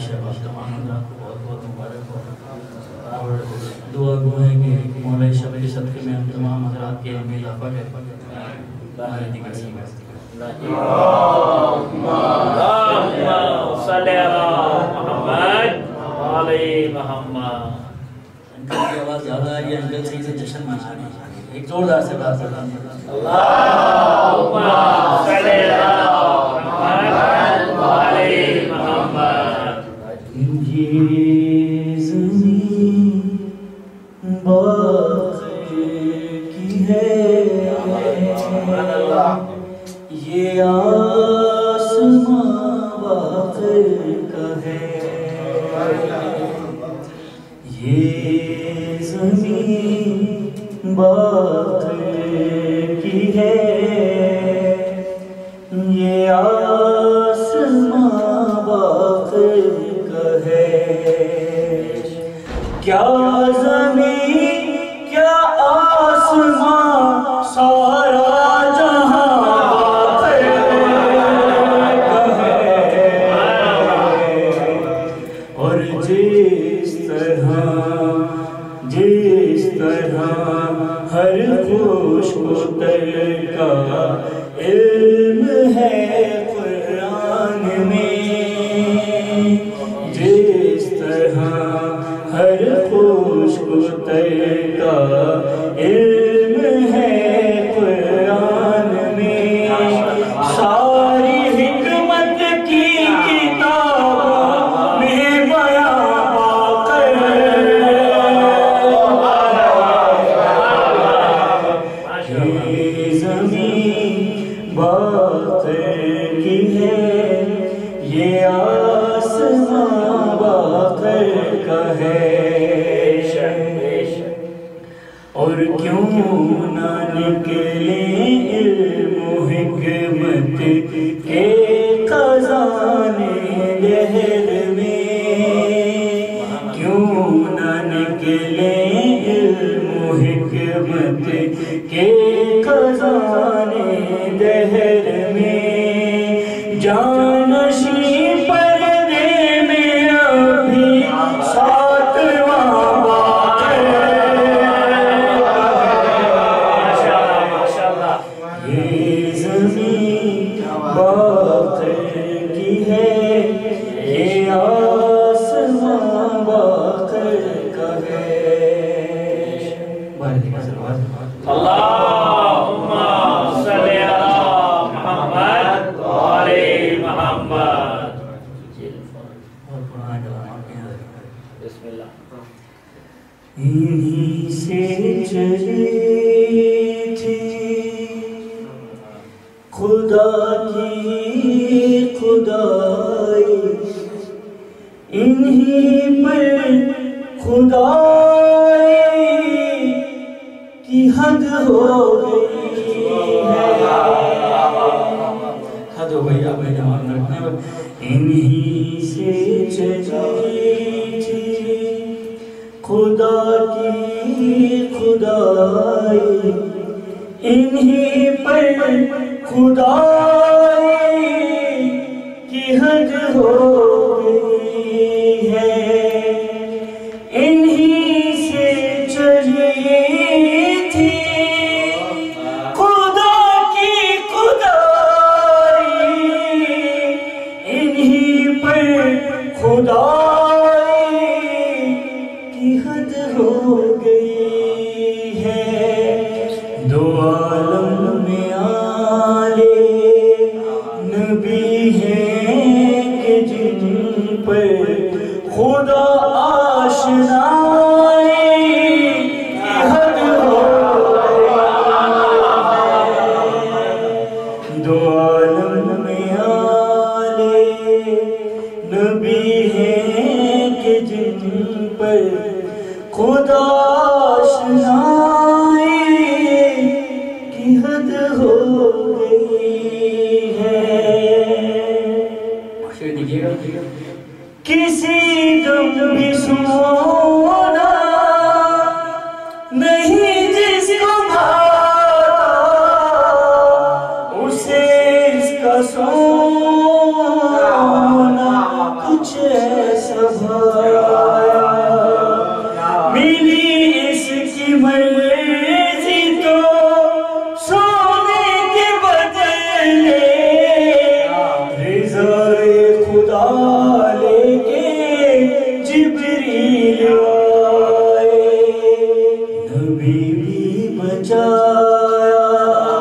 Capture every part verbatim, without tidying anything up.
شہباز تمام حضرات کو بہت بہت مبارک ہو اور دعا گو ہے کہ مولا شب کے صدقے میں ہم تمام حضرات کے علم میں اضافہ کریں ہمارے دیگر سی اللہم صلی علی محمد علی محمد. انکل کی آواز زیادہ آ رہی ہے، انکل صحیح سے جشن منا رہی ہے. ایک زوردار سے بات کرتا ہوں. اللہم صلی علی محمد علی محمد. یہ زمین باغ کی ہے، یہ آسمان باغ کا ہے. یہ زمین باغ کی ہے، یہ آسمان باغ کا ہے. کیا زمین کیا آسمان سارا جہاں باغ کا ہے. اور جس طرح جس طرح ہر خوش متر کا علم ہے قرآن میں، جس طرح ہر خوش متر کا علم ہے قرآن میں، ساری حکمت کی کتاب میں بیان باغ کی ہے، یہ آسمان باغ کا ہے. اور کیوں نہ نکلے علم و حکمت کے خزانے دہر میں، کیوں نہ نکلے علم و حکمت کے خزانے دہر میں. جانشین پردے میں ابھی ساتواں باغ ہے. یہ زمین باغ کی ہے، یہ آسمان باغ کا ہے. اللہم صلی علی محمد علی محمد. بسم اللہ. انہی سے چلی تھی خدا کی خدائی، انہی پر خدائی کی حد ہو گئی ہے. حد ہو گئی آپ نے جوان رکھنے پر. انہی سے چلی تھی خدا کی خدائی، انہی پر خدائی کی حد ہو گئی ہے. انہی سے چلی تھی خدا کی خدائی، انہی پر خدائی کی حد ہو گئی ہے. دو عالم میں آلے نبی ہیں کہ جن پر خدا آشنائی کی حد ہو گئی. دو عالم میں آلے نبی ہیں کہ جن پر خدا آشنائی کی حد ہو گئی ہے. بچایا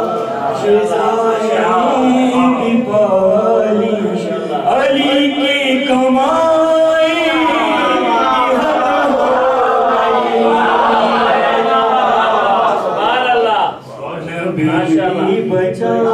فضائیں بھی پالی علی کی کمائی سبحان اللہ نبی بچایا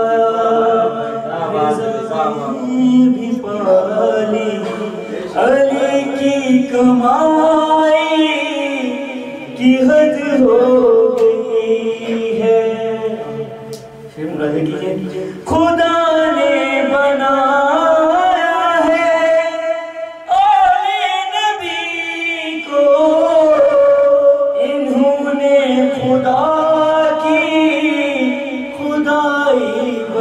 فضائیں بھی پالی علی کی کمائی کی حد ہو گئی ہے. شیر ملاحظہ کیجئے خدا نے بنایا ہے آل نبی کو انہوں نے خدا کی خدائی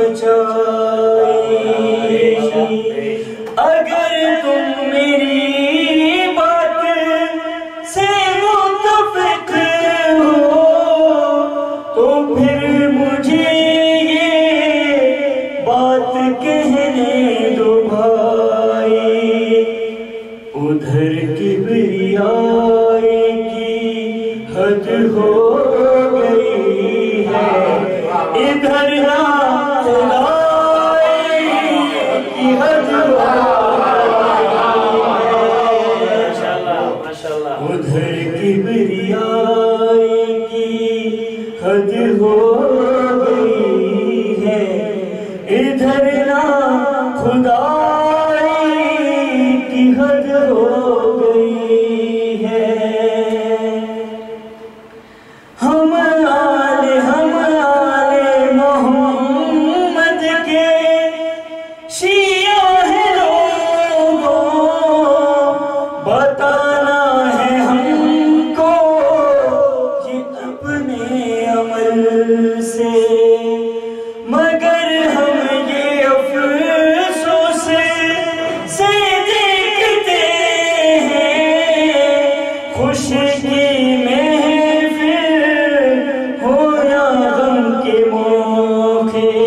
بچائی. اگر تم میری بات سے متفق ہو تو پھر مجھے یہ بات کہنے دو بھائی. ادھر کبریائی کی حد ہو گئی ہے ادھر نہ خدائی کی حد ہو ادھر کبریائی کی حد ہو گئی ہے ادھر نہ خدائی کی حد ہو گئی ہے. ہم آل ہم آل محمد کے شیعہ ہیں لوگوں بتانا ہے ہم کو یہ اپنے عمل سے مگر ہم یہ افسوس سے دیکھتے ہیں خوش کی محفل ہو یا غم کے موقع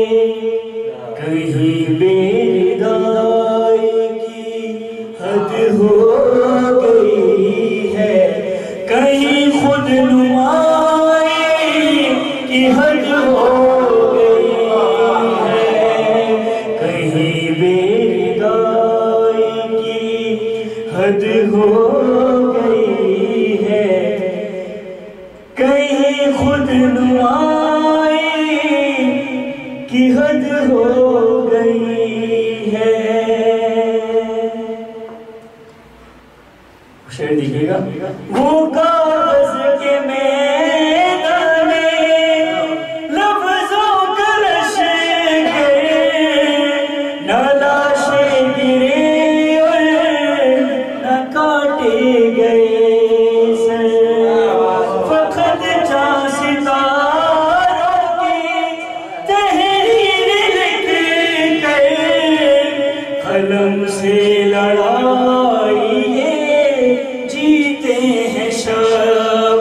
کہیں بیدائی کی حد ہو گئی ہے کہیں خود نمائی کی حد ہو گئی ہے کہیں بیدائی کی حد ہو گئی ہے کہیں خود نمائی کی حد ہو گئی ہے. شعر دیکھئے گا وہ کاغذ کے میدان میں لفظوں کا رش گئے نہ لاشیں گرے اور نہ کاٹے گئے سر فقط چاند ستاروں کی تحریر لکھ کر قلم سے لڑائی جیتے ہیں شب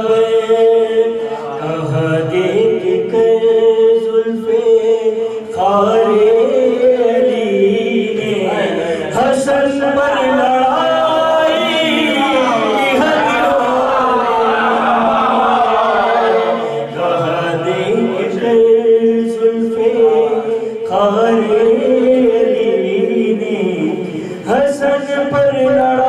کہاں دیکھ کر زلف خار علی نے حسن پر لڑائی کی حد ہو کہاں دیکھ کر زلف خار علی نے حسن پر لڑائی